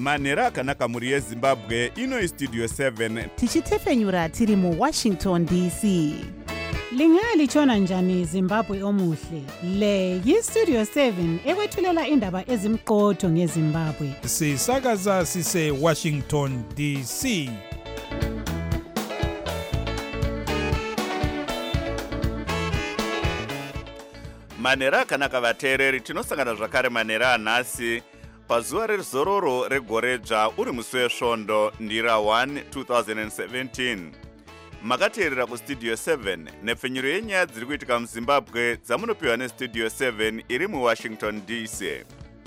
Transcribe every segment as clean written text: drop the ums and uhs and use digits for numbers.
manhero akanaka mhuri yezimbabwe. Ino istudio 7 tichitefenyura tiri muWashington DC. Lingalitshona njani Zimbabwe omuhle? Le yiStudio 7 ekwethulela indaba ezimqotho ngeZimbabwe. Sisakaza sise Washington DC. manhero akanaka vateereri, tinosangana zvakare manhero anhasi pazuva rezororo regoredzva uri musi wesvondo ndira 1 2017. Makateerera kustudio 7 nepfenyuro yenyaya dziri kuitika muzimbabwe dzamunopiwa nestudio 7 iri muWashington DC.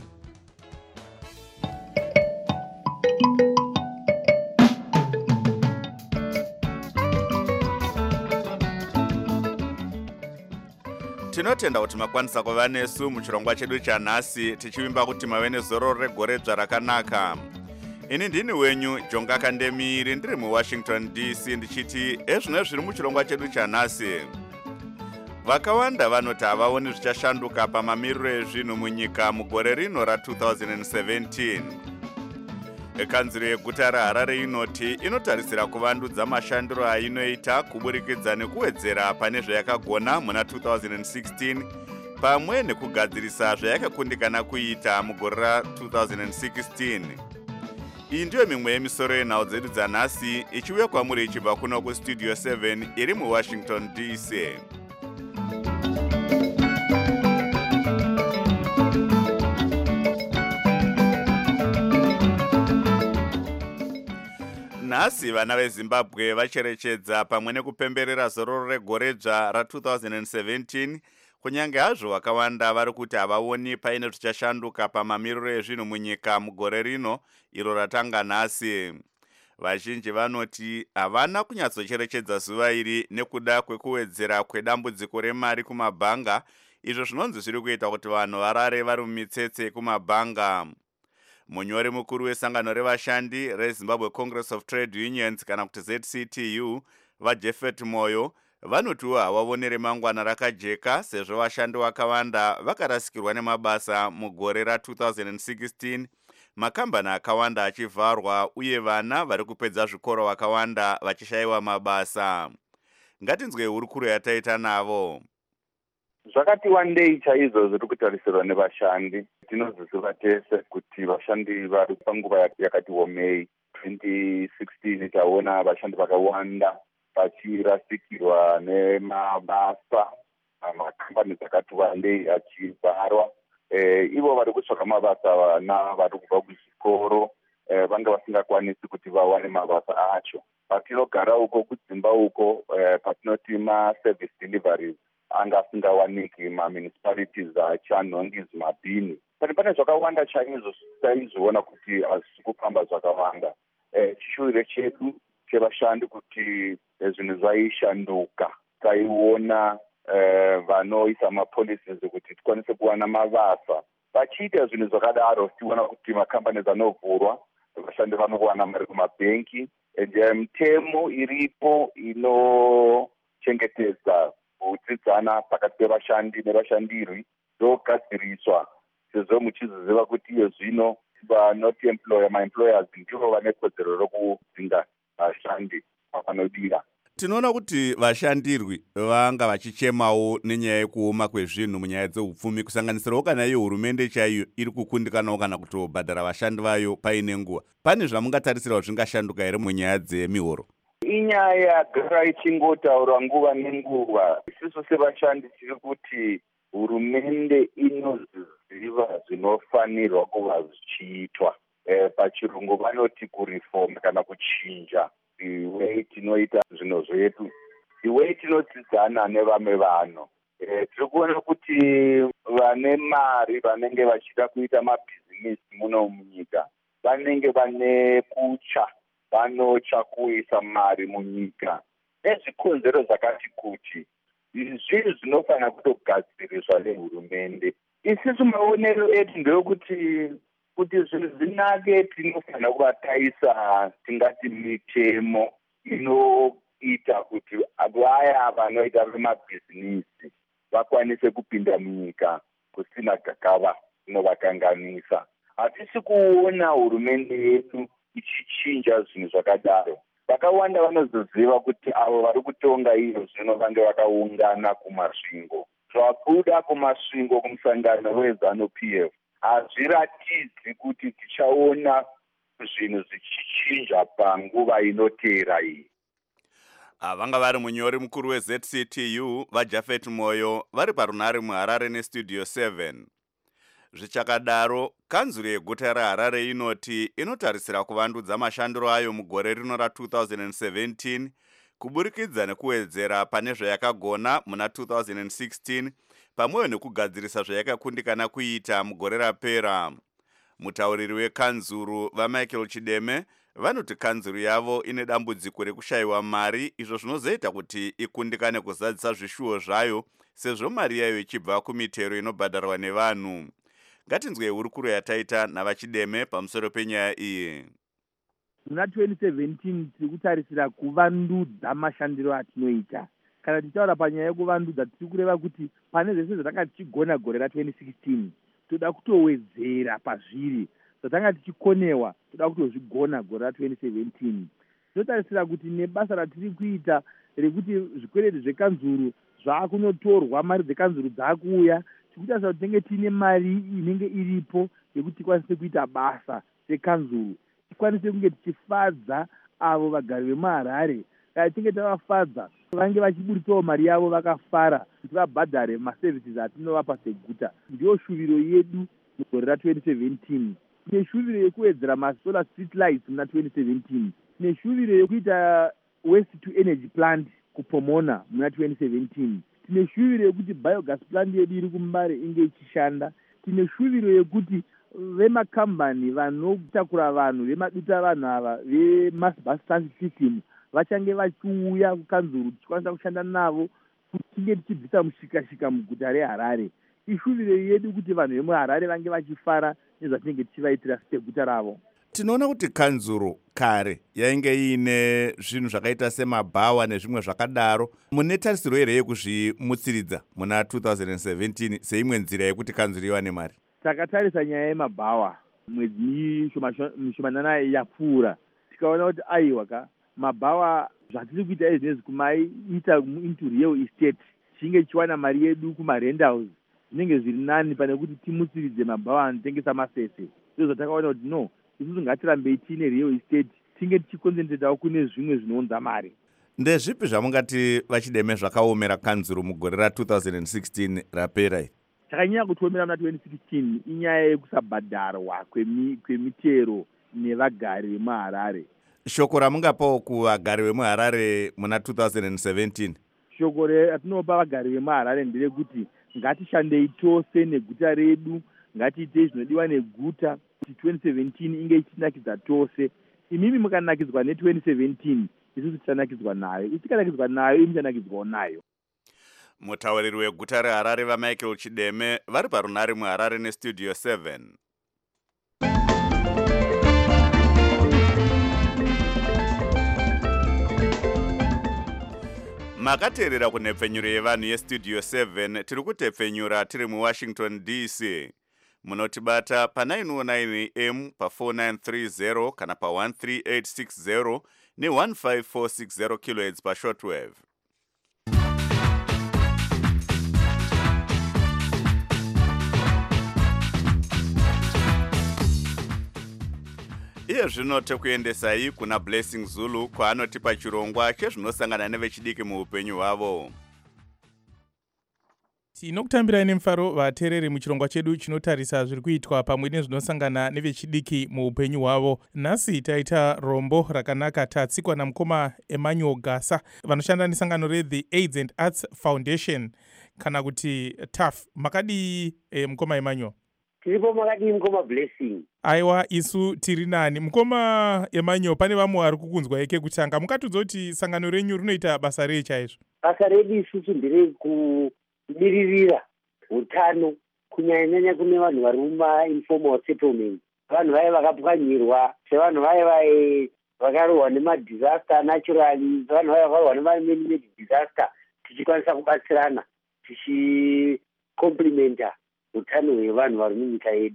Tinotenda kuti makwanisa kuva nesu muchirongwa chedu chanhasi, tichivimba kuti mave nezororo regoredzva rakanaka. Ini ndini wenyu Jonga Kandemiri, ndiri muWashington DC, ndichiti ezvino zviri muchirongwa chedu chanhasi. Vakawanda vanoti havaoni zvichashanduka pamamiriro ezvinhu munyika mugore rino ra2017. Kanzuro yeguta raHarare inoti inotarisira kuvandudza mashandiro ainoita kuburikidza nekuwedzera pane zvayakagona muna 2016 pamwe nekugadzirisa zvayakakundikana kuita mugore ra2016. Iyi ndiyo mimwe yemisoro yenhau dzedu dzanhasi ichiuya kwamuri ichibva kuno kustudio 7 iri muWashington DC. Nhasi vana veZimbabwe vacherechedza pamwe nekupemberera zororo regoredzva ra2017, kunyange hazvo vakawanda vari kuti havaoni paine zvichashanduka pamamiriro ezvinhu munyika mugore rino iro ratanga nhasi. Vazhinji vanoti havana kunyatsocherechedza zuva iri nekuda kwekuwedzera kwedambudziko remari kumabhanga, izvo zvinonzi zviri kuita kuti vanhu varare vari mumitsetse kumabhanga. Munyori mukuru wesangano revashandi reZimbabwe Congress of Trade Unions kana kuti ZCTU, vaJeffet Moyo, vanotiwo havavone remangwana rakajeka sezvo vashandi vakawanda vakarasikirwa nemabasa mugore ra2016, makambani akawanda achivharwa uye vana vari kupedza zvikoro vakawanda vachishayiwa mabasa. Ngatinzwe hurukuro yataita navo. Zvakati wandei chaizvo zviri kutarisirwa nevashandi. Tinoziva tese kuti vashandi vari panguva yakati womei. 2016 taona vashandi vakawanda vachirasikirwa nemabasa, makambani dzakati wandei achivharwa. Ivo vari kutsvaka mabasa, vana vari kubva kuzvikoro vanga vasingakwanisi kuti vawane mabasa acho. Patinogara uko kudzimba uko, patinoti ma-service deliveries anga asingawaniki, ma-municipalities achanhongizi mabhini. Pane zvakawanda chaizvo taizoona kuti hazvisi kufamba zvakawanda. Chishuwiro chedu chevashandi kuti zvinhu zvaishanduka. Taiona vanoisa mapolicies kuti tikwanise kuwana mabasa. Vachiita zvinhu zvakadaro, tichiona kuti makambani anovhurwa, vashandi vanowana mari kumabhenki. Mitemo iripo inochengetedza kudzidzana pakati pevashandi nevashandirwi ndogadziriswa, sezvo muchiziva kuti iyo zvino vanoti ma-employers ndivo vane kodzero rokudzinga vashandi pavanodira. Tinoona kuti vashandirwi vanga vachichemawo nenyaya yekuoma kwezvinhu munyaya dzeupfumi, kusanganisirawo kana iyo hurumende chaiyo iri kukundikanawo kana kutobhadhara vashandi vayo paine nguva. Pane zvamungatarisira zvingashanduka here munyaya dzemihoro? Inyaya yagara ichingotaurwa nguva nenguva. Isusu sevashandi tiri kuti hurumende inoziva zvinofanirwa kuva zvichiitwa. Pachirungu vanoti kureform kana kuchinja the way tinoita zvinhu zvedu, the way tinodzidzana nevamwe vanhu. Tiri kuona kuti vane mari vanenge vachida kuita mabhizinesi muno munyika vanenge vane kutya, vanocha kuisa mari munyika nezvikonzero zvakati kuti zvinhu zvinofanira kutogadziriswa nehurumende. Isusu maonero edu ndeyokuti zvinhu zvinake tinofanira kuvataisa tingati mitemo inoita kuti vaya vanoita zvemabhizinesi vakwanise kupinda munyika kusina gakava rinovakanganisa. hatisi kuona hurumende yedu ichichinja zvinhu zvakadaro. Vakawanda vanozoziva kuti avo vari kutonga iyo zvino vange vakaungana kumasvingo. Zvabuda kumasvingo kumusangano weZANU-PF hazviratidzi kuti tichaona zvinhu zvichichinja panguva inoteera iyi. Vanga vari munyori mukuru weZCTU vaJafet Moyo vari parunare muHarare neStudio 7. Zvichakadaro, kanzuru yeguta reHarare inoti inotarisira kuvandudza mashandiro ayo mugore rino ra2017 kuburikidza nekuwedzera pane zvayakagona muna 2016 pamweyo nekugadzirisa zvayakakundikana kuita mugore rapera. Mutauriri wekanzuru vaMichael Chideme vanoti kanzuru yavo ine dambudziko rekushayiwa mari, izvo zvinozoita kuti ikundikane kuzadzisa zvishuwo zvayo sezvo mari yayo ichibva kumitero inobhadharwa nevanhu. Ngatinzwe hurukuro yataita navaChideme pamusoro penyaya iyi. Muna 2017 tiri kutarisira kuvandudza mashandiro atinoita. Kana tichitaura panyaya yekuvandudza tiri kureva kuti pane zvese zvatanga tichigona gore ra2016 toda kutowedzera pazviri zvatanga tichikonewa toda kutozvigona gore ra2017. Tinotarisira kuti nebasa ratiri kuita rekuti zvikwereti zvekanzuru zvaakunotorwa, mari dzekanzuru dzaakuuya, tikutarisa kuti tinenge tiine mari inenge iripo yekuti tikwanise kuita basa sekanzuru, tikwanise kunge tichifadza avo vagari vemuHarare. Kana tinge tavafadza vange vachiburitsawo mari yavo vakafara kuti vabhadhare maservices atinovapa seguta. Ndiyo shuviro yedu mugore ra2017. Tine shuviro yekuwedzera masolar street lights muna 2017. Tine shuviro yekuita waste to energy plant kuPomona muna 2017. Tine shuviro yekuti biogas plant yedu iri kuMbare inge ichishanda. Tine shuviro yekuti vemakambani vanotakura vanhu vemaduta vanhu ava vemass bus transit system vachange vachiuya kukanzuru tichikwanisa kushanda navo kuti tinge tichibvisa mushikashika muguta reHarare. Ishuviro yedu kuti vanhu vemuHarare vange vachifara nezvatinenge tichivaitira seguta ravo. Tinoona kuti kanzuru kare yainge ine zvinhu zvakaita semabhawa nezvimwe zvakadaro. Mune tarisiro here yekuzvimutsiridza muna 2017 seimwe nzira yekuti kanzuru iwane mari? Takatarisa nyaya yemabhawa mwedzi mishomanana yapfuura, tikaona kuti aiwa mabhawa zvatiri kuita izvinezvi kumaiita into real estate chinge chiwana mari yedu kumarentals zvinenge zviri nani pane kuti timutsiridze mabhawa anotengesa masese. Ndizvo zvatakaona kuti no, isusu ngatirambei tiine real estate tinge tichikonzentretawo kune zvimwe zvinounza mari. Ndezvipi zvamungati vaChideme zvakaomera kanzuru mugore ra2016 rapera? Chakanyanya kutiomera muna 2016 inyaya yekusabhadharwa kwemitero nevagari vemuHarare. Shoko ramungapawo kuvagari vemuHarare muna 2017? Shoko ratinopa vagari vemuHarare nderekuti ngatishandei tose neguta redu, ngatiitei zvinodiwa neguta kuti 2017 inge ichinakidza tose. Imimi mukanakidzwa ne2017 isusu tichanakidzwa nayo, isikanakidzwa nayo imuchanakidzwawo nayo. Mutauriri weguta reHarare vaMichael Chideme vari parunare muHarare neStudio 7. Makateerera kunhepfenyuro yevanhu yeStudio 7. Tiri kutepfenyura tiri muWashington DC. Munotibata pa919 AM pa4930 kana pa13860 ne15460 kHz pashortwave. Iye zvino tekuendesai kuna Blessing Zulu kwaanotipa chirongwa chezvinosangana nevechidiki muupenyu hwavo. Tinokutambirai nemufaro vateereri muchirongwa chedu chinotarisa zviri kuitwa pamwe nezvinosangana nevechidiki muupenyu hwavo. Nhasi taita rombo rakanaka tatsikwa namukoma Emmanuel Gasa vanoshanda nesangano reThe AIDS and Arts Foundation kana kuti TAF. Makadii mukoma Emmanuel? Tiripo makadii mukoma Blessing? Aiwa, isu tiri nani. Mukoma Emmanuel, pane vamwe vari kukunzwa eke kutanga. Mukatudza kuti sangano renyu rinoita basa rei chaizvo? Basa redu isusu ndere kumiririra utano kunyanya kune vanhu vari mumainformal settlement, vanhu vaya vakapwanyirwa, sevanhu vaya vakarohwa nemadisaster naturally, vanhu vaya vakarohwa nemaman-made disaster, tichikwanisa kubatsirana tichikomplimenta utano hwevanhu vari munyika yedu.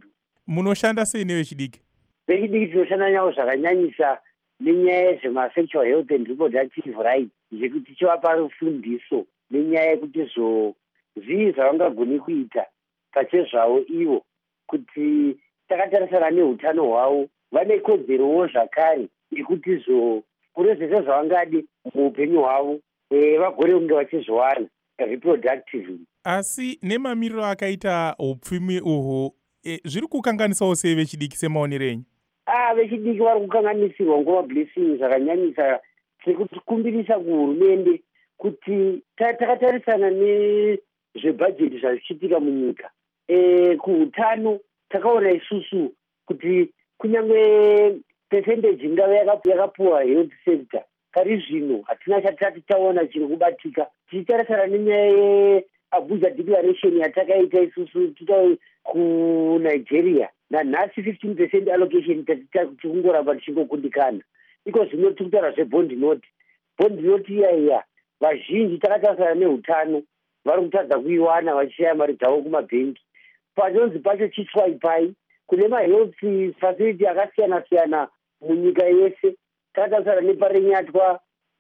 munoshanda sei nevechidiki? Vechidiki tinoshanda navo zvakanyanyisa nenyaya yezvemasexual health and reproductive rights, zvekuti tichivapa fundiso nenyaya yekuti zvii zvavangagoni kuita pachezvavo ivo, kuti takatarisana neutano hwavo vane kodzerowo zvakare yekuti kune zvese zvavangadi muupenyu hwavo vagone kunge vachizviwana reproductively. Asi nemamiriro akaita upfumi uhwu zviri kukanganisawo sei vechidiki semaonero enyu? Vechidiki vari kukanganisirwa nguva blessing zvakanyanyisa sekutikumbirisa kuhurumende kuti takatarisana nezvebhajeti zvazvichiitika munyika. Kuhutano takaona isusu kuti kunyange percentage ingave yakapuwa health sector, kari zvino hatina chatati taona chiri kubatika. Tichitarisana nenyaya yeAbuja Declaration yatakaita isusu kuNigeria, nanhasi 15% allocation tikungoramba tichingokundikana. Iko zvino tikutaura zvebondi noti iya vazhinji takatarisana neutano vari kutadza kuiwana vachishaya mari dzavo kumabhengi. Panonzi pacho chiswaipai kune mahealth facility akasiyana-siyana munyika yese. Takatarisana neparenyatwa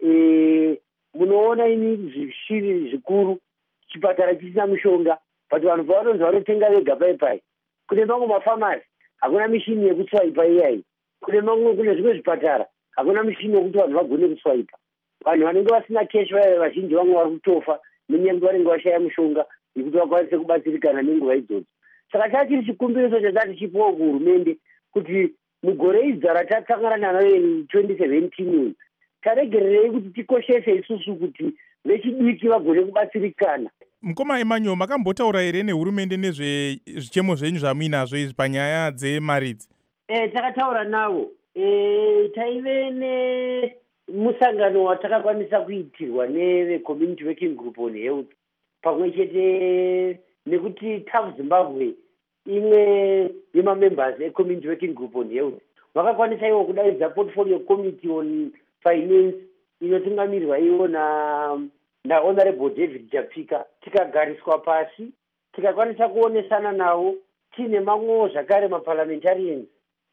munoona ini zvishiri zvikuru, chipatara chisina mushonga, but vanhu pavanonzi vanotenga vega paipai. Kune mamwe mafamasi hakuna mishini yekuswaipa iyayi. Kune zvimwe zvipatara hakuna mishini yekuti vanhu vagone kuswaipa. Vanhu vanenge vasina cash vazhinji vamwe vari kutofa nenyangwe vanenge vashaya mushonga yekuti vakwanise kubatsirikana nenguva idzodzo. Saka chachiri chikumbiriso chatati chipiwa kuhurumende kuti mugore idza ratasangana naro 2017 taregererei kuti tikoshese isusu kuti vechidiki vagone kubatsirikana. Mukoma Emmanuel, makambotaura here nehurumende nezvezvichemo zvenyu zvamuinazvo izvi panyaya dzemari idzi? Takataura navo. Taive nemusangano watakakwanisa kuitirwa neve-Community Working Group on Health, pamwe chete nekuti TAF Zimbabwe imwe yemamembers e-Community Working Group on Health vakakwanisa iwo kudaidza Portfolio Committee on Finance inotungamirirwa iwo naHonorable David Japika. Tikagariswa pasi tikakwanisa kuonesana navo tiine mamwewo zvakare maparliamentarians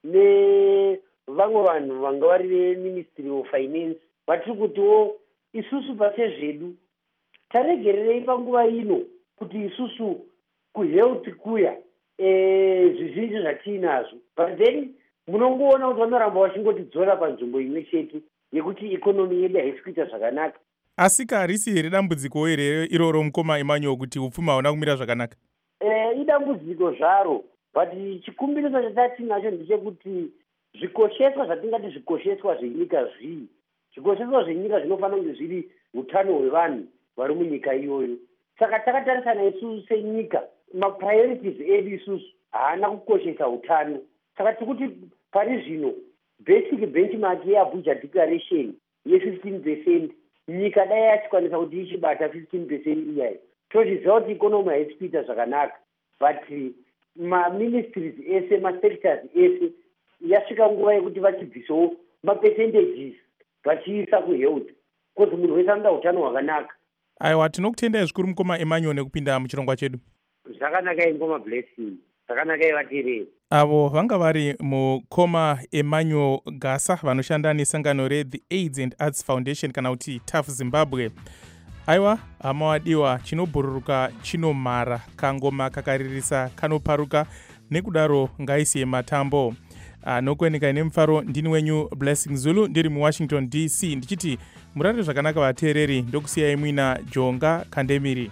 nevamwe vanhu vanga vari veMinistry of Finance vatiri kutiwo isusu pasezvedu taregererei panguva ino kuti isusu kuhealth kuya zvizhinji zvatiinazvo, but then munongoona kuti vanoramba vachingotidzora panzvimbo imwe chete yekuti ikonomi yedu haisi kuita zvakanaka. Asi harisi here dambudziko here iroro mukoma Emmanuel kuti upfumi hauna kumira zvakanaka? Idambudziko zvaro, but chikumbiriso chatinacho ndechekuti zvikosheswa zvatingati zvikosheswa zvenyika zvii. Zvikosheswa zvenyika zvinofanira kunge zviri utano hwevanhu vari munyika iyoyo. Saka takatarisana isusu senyika mapriorities edu isusu haana kukoshesa utano. Saka tikuti pari zvino basic benchmark yeAbuja Declaration ye15%, nyika dai yachikwanisa kuti ichibata 15% iyayi, toziva kuti ikonomi haisi kuita zvakanaka. But maministries ese, masectors ese yasvika nguva yekuti vachibvisawo mapercentages vachiisa kuhealth, kuti munhu wese anoda utano hwakanaka. Aiwa, tinokutendai zvikuru mukoma Emmanuel nekupinda muchirongwa chedu. Zvakanakai mukoma Blessing, zvakanakai vateereri. Avo vanga vari mukoma Emmanuel Gasa vanoshanda nesangano reThe AIDS and Arts Foundation kana kuti TAF Zimbabwe. Aiwa, hama wadiwa, chinobhururuka chinomhara, kangoma kakaririsa kanoparuka, nekudaro ngaisiye matambo. Nokwenika nemufaro ndini wenyu Blessing Zulu ndiri muWashington DC ndichiti murare zvakanaka vateereri, ndokusiyai muina Jonga Kandemiri.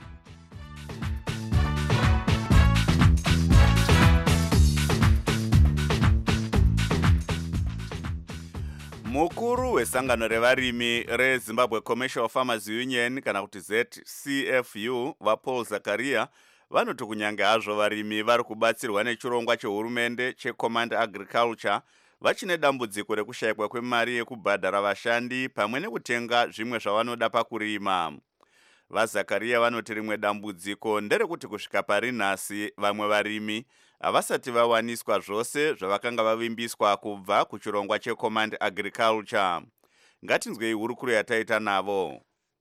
Mukuru wesangano revarimi reZimbabwe Commercial Farmers Union kana kuti ZCFU vaPaul Zakaria vanoti kunyange hazvo varimi vari kubatsirwa nechirongwa chehurumende cheCommand Agriculture vachine dambudziko rekushayikwa kwemari yekubhadhara vashandi pamwe nekutenga zvimwe zvavanoda pakurima. VaZakaria vanoti rimwe dambudziko nderekuti kusvika pari nhasi vamwe varimi havasati vawaniswa zvose zvavakanga vavimbiswa kubva kuchirongwa cheCommand Agriculture. Ngatinzwei hurukuro yataita navo.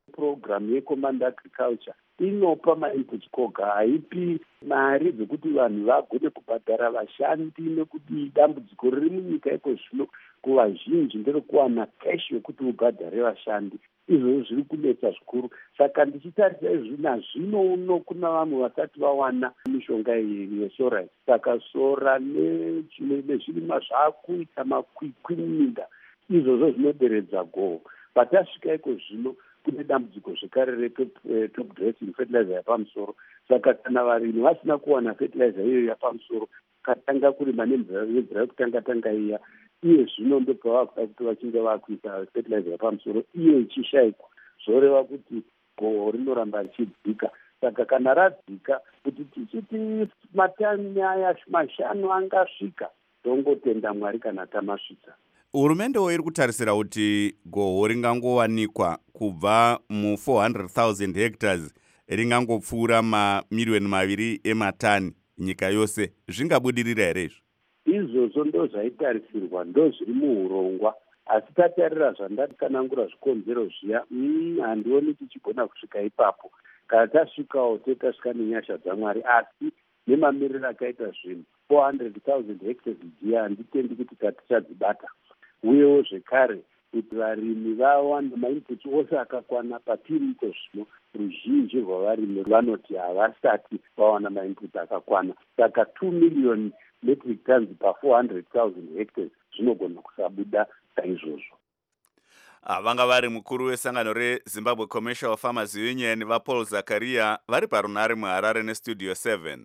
program yecommand agriculture inopa mainput koga, haipi mari dzekuti vanhu vagone kubhadhara vashandi, nekuti dambudziko riri munyika iko zvino kuvazhinji nderekuwana cash yokuti ubhadhare vashandi. Izvozvo zviri kunetsa zvikuru. Saka ndichitarisa izvi nazvino uno kuna vamwe vasati vawana mishonga yesora. Saka sora nezvirimwa zvaakuita makwikwi muminda, izvozvo zvinoderedza goho. Patasvika iko zvino kune dambudziko zvekare retop dressing fertilizer yapamusoro. Saka kana varimi vasina kuwana fertilizer iyoyo yapamusoro, katanga kurima nemvura yekutanga iya, iye zvino ndopavakuda kuti vachinge vakuisa fertilizer yapamusoro iye ichishayikwa, zvoreva kuti goho rinoramba richidzika. Saka kana radzika, kuti tichiti matani aya 5 angasvika, tongotenda Mwari kana tamasvitsa. Hurumende iri kutarisira kuti goho ringangowanikwa kubva mu400,000 hectares ringangopfuura mamiliyoni 2 ematani nyika yose. Zvingabudirira here izvo? Izvozvo ndo zvaitarisirwa, ndo zviri muurongwa. Asi tatarira zvandakanangura zvikonzero zviya, handioni tichigona kusvika ipapo. Kana tasvikawo tasvika nenyasha dzaMwari, asi nemamiriro akaita zvinhu 400,000 hectares dziya handitendi kuti tichadzibata. Uyewo zvekare kuti varimi vawanda mainputs ose akakwana patiri iko zvino, ruzhinji rwavarimi vanoti havasati vawana mainputs akakwana. Saka 2 million metric tons pa400,000 hectares zvinogona kusabuda saizvozvo. Vanga vari mukuru wesangano reZimbabwe Commercial Farmers Union vaPaul Zakaria vari parunare muHarare neStudio 7.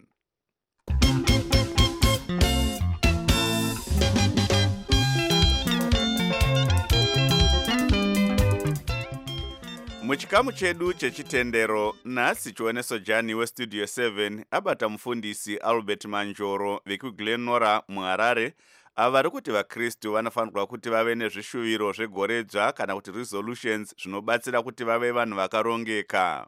Muchikamu chedu chechitendero, nhasi Chiwaneso Jani weStudio 7 abata mufundisi Albert Manjoro vekuGlenora muHarare avari kuti vaKristu vanofanirwa kuti vave nezvishuviro zvegoredzva kana kuti resolutions zvinobatsira kuti vave vanhu vakarongeka.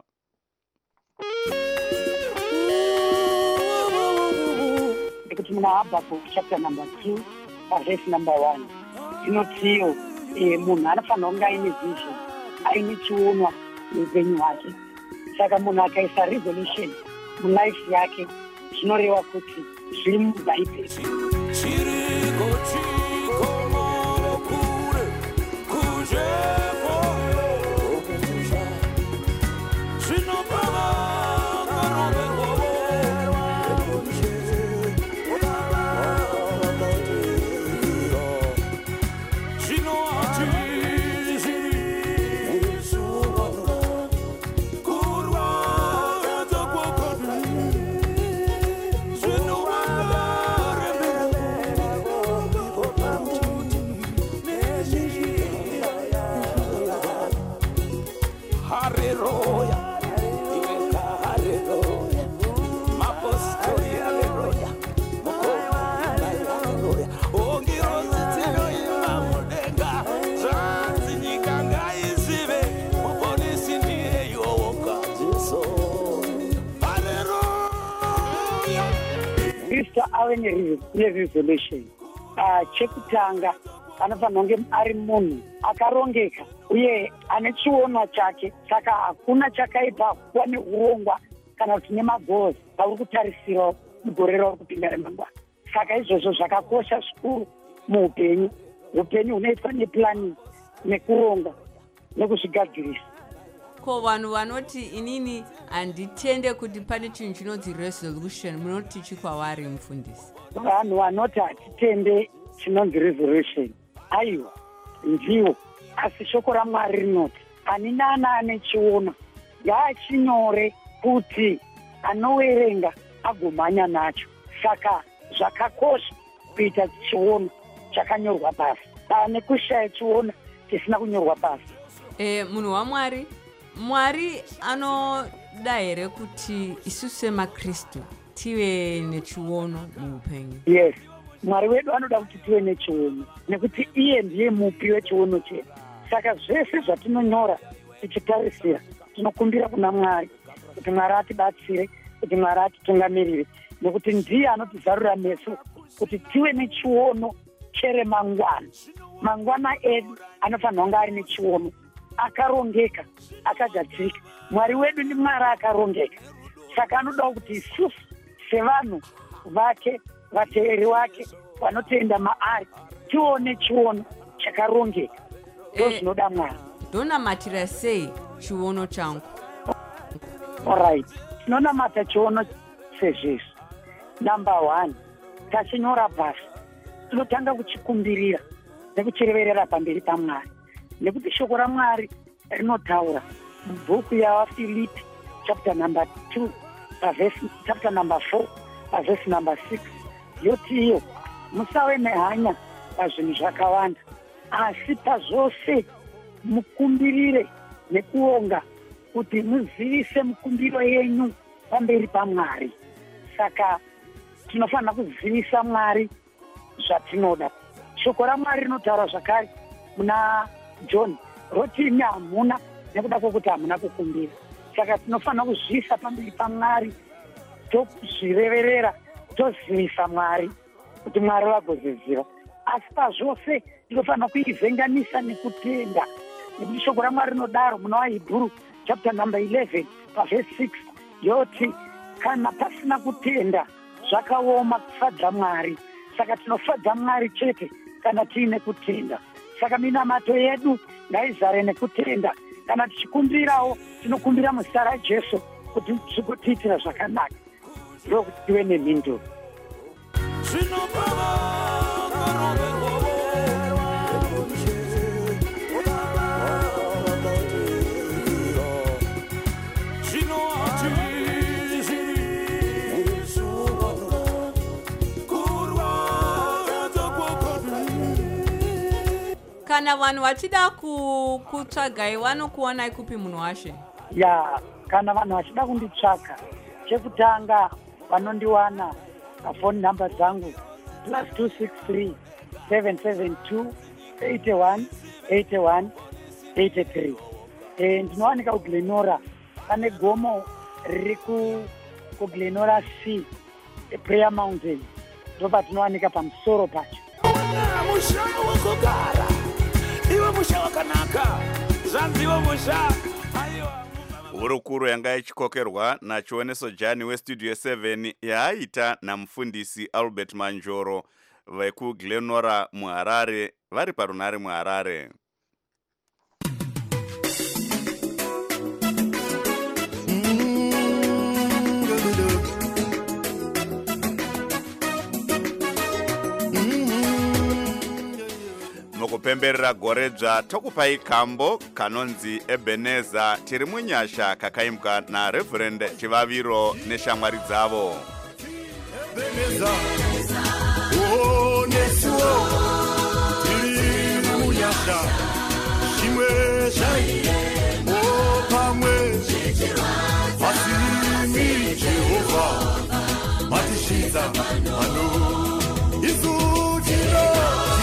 Kuti muna Habakkuk chapter number 2 verse number 1 inotiyo munhu anofanira kunge aine vision, aine chionwa muupenyu hwake. Saka munhu akaisa resolution mulife yake, zvinoreva kuti zviri mubhaibheri. Ave neresolution. Chekutanga anofanira kunge ari munhu akarongeka uye ane chionwa chake. Saka hakuna chakaipa kuva neurongwa kana kuti nemagoals auri kutarisira mugore rauri kupinda remangwana. Saka izvozvo zvakakosha zvikuru muupenyu. Upenyu hunoitwa neplanning, nekuronga, nekuzvigadzirisa. Ko vanhu vanoti inini handitende kuti pane chinhu chinonzi resolution, munoti chikwavari mufundisi? Vanhu vanoti hatitende chinonzi resolution, aiwa ndiwo, asi shoko raMwari rinoti ani nana ane chiona ngaachinyore kuti anowerenga agomhanya nacho. Saka zvakakosha kuita chiona chakanyorwa pasi, pane kushaya chiona chisina kunyorwa pasi. Munhu waMwari, Mwari anoda here kuti isu semaKristu tive nechiono muupenyu? Yes, Mwari wedu anoda kuti tive nechiono, nekuti iye ndiye mupi wechiono chedu. Saka zvese zvatinonyora tichitarisira, tinokumbira kuna Mwari kuti Mwari atibatsire, kuti Mwari atitungamirire, nekuti ndiye anotizarura meso kuti tive nechiono chere mangwana. Mangwana edu anofanira kunge ari nechiono, akarongeka akagadzirika. Mwari wedu ni Mwari akarongeka. Saka anoda kuti isusu sevanhu vake, vateveri wake vanotenda maari, tione chiono chakarongeka. Ndozvinoda Mwari. Ndonamatira sei chiono changu? Alright, tinonamata chiono sezvizvi. Number 1, tachinyora pasi, tinotanga kuchikumbirira nekuchireverera pamberi paMwari, nekuti shoko raMwari rinotaura mubhuku yaVafilipi chapter number 2 chapter number 4 verse number 6 yoti iyo musave nehanya pazvinhu zvakawanda, asi pazvose mukumbirire nekuonga kuti muzivise mukumbiro yenyu pamberi paMwari. Saka tinofanira kuzivisa Mwari zvatinoda. Shoko raMwari rinotaura zvakare muna John roti imi hamuna nekuda kwokuti hamuna kukumbira. Saka tinofanira kuzivisa pamberi paMwari, tozvireverera, tozivisa Mwari kuti Mwari vagoziziva. Asi pazvose tinofanira kuivhenganisa nekutenda, nekuti shoko raMwari rinodaro muna vaHebheru chapter number 11 verse 6 yoti kana pasina kutenda zvakaoma kufadza Mwari. Saka tinofadza Mwari chete kana tiine kutenda. Saka minamato yedu ngaizare nekutenda. Kana tichikumbirawo tinokumbira muzita raJesu kuti zvikotiitira zvakanaka, ndokuti tive nemhinduro. Kana vanhu vachida kutsvagai vanokuonai kupi munhu washe? Ya, kana vanhu vachida kunditsvaka, chekutanga vanondiwana pafoni nhamba dzangu +263 772 81 81 83. Ndinowanika kuGlenora, pane gomo riri kuGlenora C, Prayer Mountain, ndopa tinowanika pamusoro pacho. Musha wakogara iwe musha wakanaka zvanziwa musha. Hurukuro yanga ichikokerwa nachioneso Jani westudio 7 yaaita namufundisi Albert Manjoro vekuGlenora muHarare, vari parunare muHarare. Mukupemberera goredzva tokupai kambo kanonzi Ebeneza tiri munyasha kakaimbwa naReverend Chivaviro neshamwari dzavo. Ebeneza oh nesuo tiri munyasha shimwe shai oh pamwe asimi Jehova matishita ano izutiro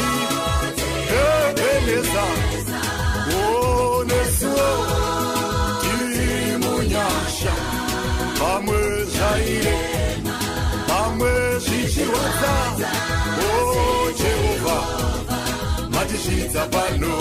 Ebeneza oh nesuo tiri munyasha pamwe shai pamwe zvichirwadza oh Jehova matishita pano.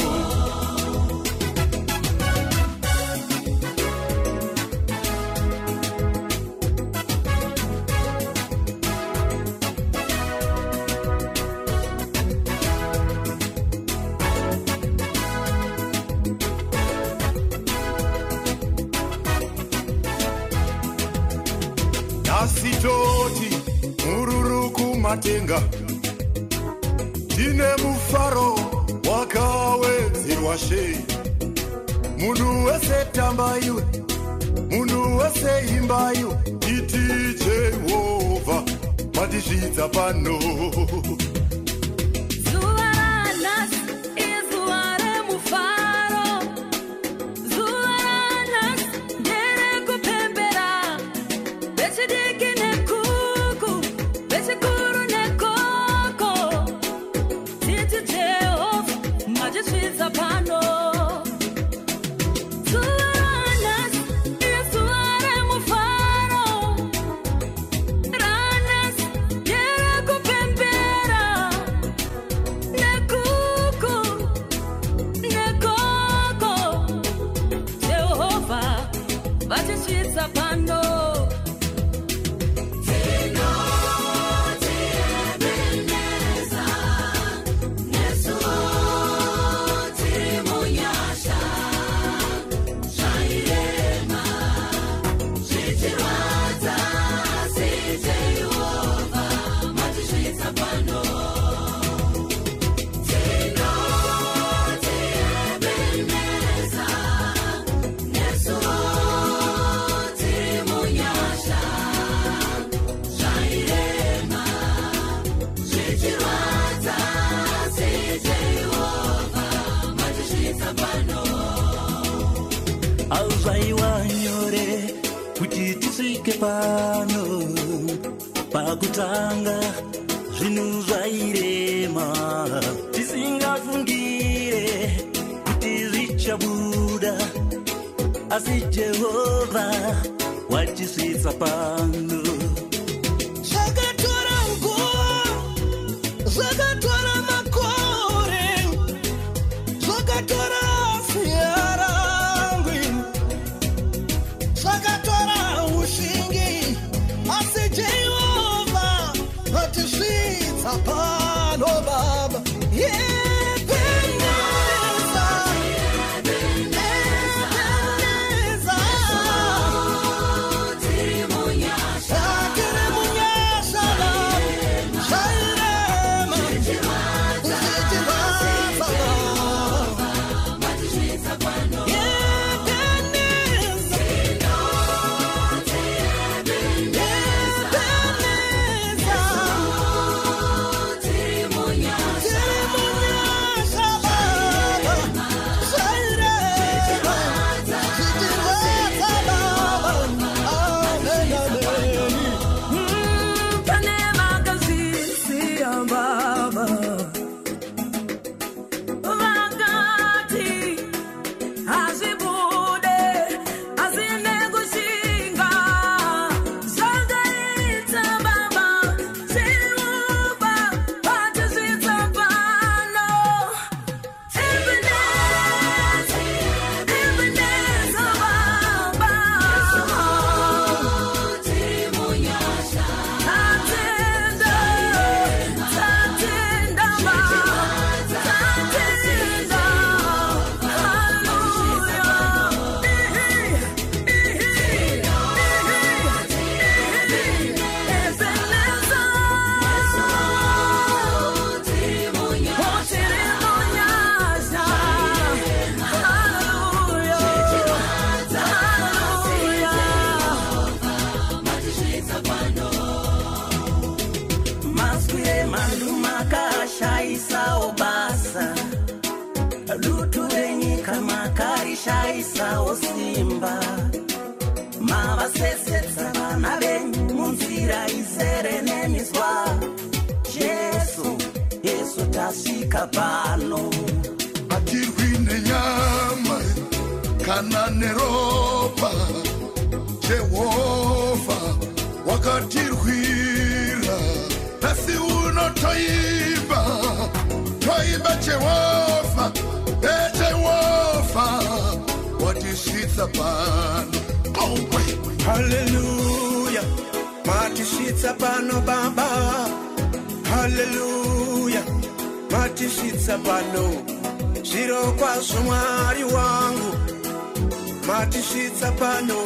Asitoti mururu kumatenga tine mufaro wakawedzerwa shei. Munhu wese tambayo, munhu wese imbayo, iti Jehova matishidza pano. Ranas, quiere pano. Auzaiwanyore kuti tisvike pano, pakutanga zvinhu zvairema, tisingafungire kuti zvichabuda, asi Jehovha watisvitsa pano. Zvakatora nguva, zvakatora makore, zvakatora siyara, zvakatora ushingi, asi Jehovha watisvitsa pano Baba. Shaisa osimba mavasesetsa vana venyu munzira izere nemiswa. Yesu tasvika pano, hatirwi nenyama kana neropa. Jehovha wakatirwira, nasi unotoimba, toimba Jehovha, Jehovha watisvitsa pano. Hallelujah, matisvitsa pano Baba. Hallelujah, matisvitsa pano. Zviro kwazvo Mwari wangu, matisvitsa pano.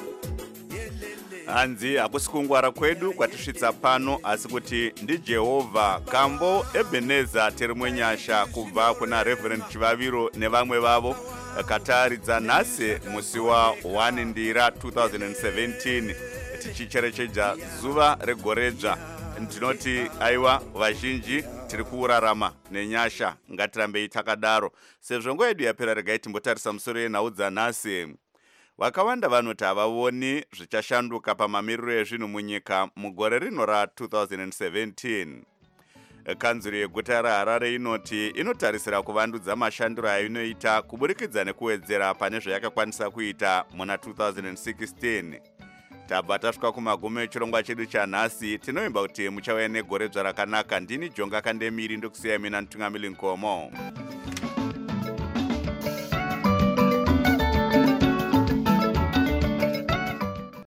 Hanzi hakusi kungwara kwedu kwatisvitsa pano, asi kuti ndiJehovha. Kambo Ebeneza tiri munyasha kubva kuna Reverend Chivaviro nevamwe vavo kataridza nhasi musi wa 1 Ndira 2017 tichicherechedza zuva regoredzva. Ndinoti aiwa vazhinji tiri kurarama nenyasha, ngatirambei takadaro. Sezvo nguva yedu yapera, regai timbotarisa musoro yenhau dzanhasi. Vakawanda vanoti havavoni zvichashanduka pamamiriro ezvinhu munyika mugore rino ra2017. Kanzuro yeguta raHarare inoti inotarisira kuvandudza mashandiro ainoita kuburikidza nekuwedzera pane zvayakakwanisa kuita muna 2016. Tabva tasvika kumagumo echirongwa chedu chanhasi. Tinoimba kuti muchauya negoredzva rakanaka. Ndini Jonga Kandemiri, ndokusiyai mina Ntungamili Nkomo.